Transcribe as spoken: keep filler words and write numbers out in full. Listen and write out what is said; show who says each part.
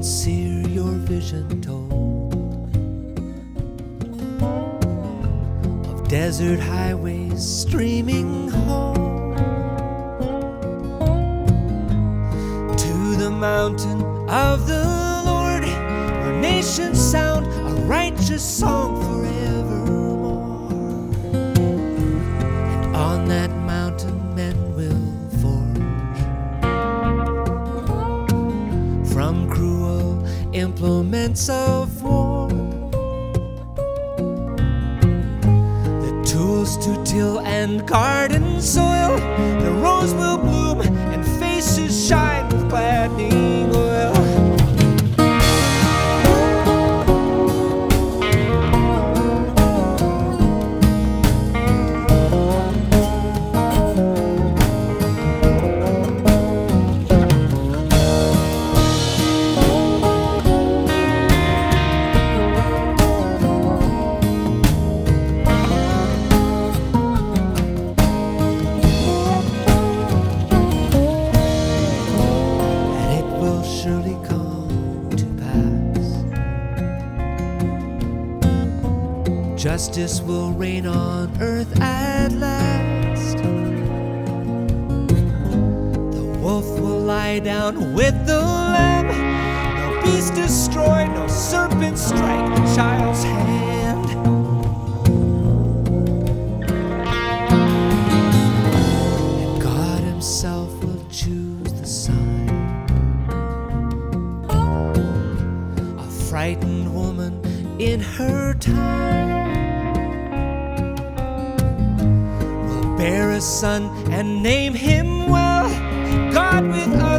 Speaker 1: sincere your vision told of desert highways streaming home to the mountain of the Lord, where nations sound a righteous song forevermore. And on that mountain men will forge from cruel implements of war the tools to till and garden soil. The rose will bloom and faces shine with gladdening oil. Surely come to pass. Justice will reign on earth at last. The wolf will lie down with the lamb. No beast destroy, no serpent strike the child's hand. And God himself will choose the sign. Frightened woman in her time will bear a son and name him well, God with us.